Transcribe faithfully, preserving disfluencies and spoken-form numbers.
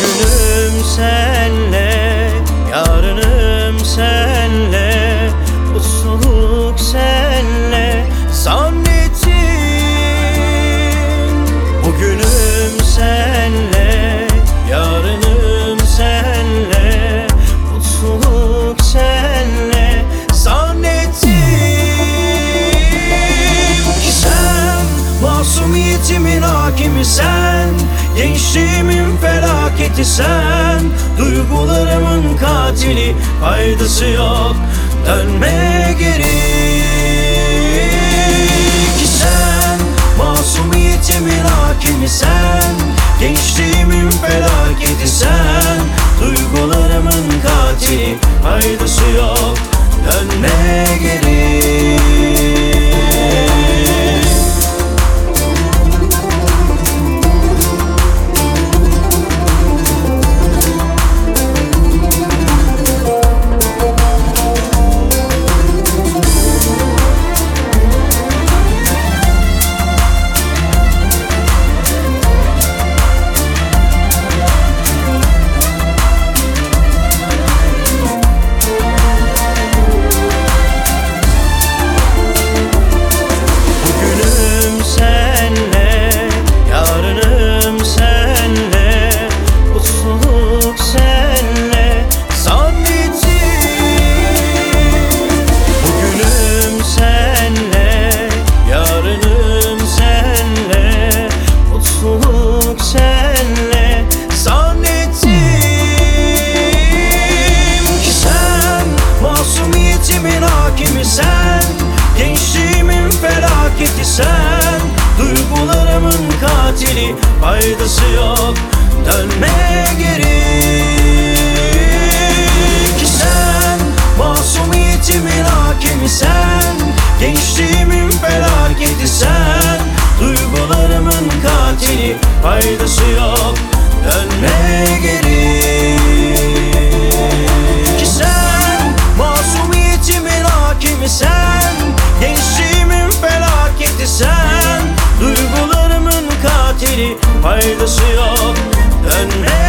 Bugünüm senle, yarınım senle, mutluluk senle zannettim. Bugünüm senle, yarınım senle, mutluluk senle zannettim. Ki sen masumiyetimin hakimi, sen gençliğimin felaketi, sen duygularımın katili, faydası yok dönme geri. Ki sen masumiyetimin hakimi, sen gençliğimin felaketi, sen duygularımın katili, faydası yok dönme geri. Sen gençliğimin felaketi, sen duygularımın katili, faydası yok dönme geri. Ki sen masumiyetimin hakimi, sen gençliğimin felaketi, sen duygularımın katili, faydası yok dönme geri. Ki sen masumiyetimin hakimi, sen gençliğimin felaketi, sen duygularımın katili, faydası yok dönme.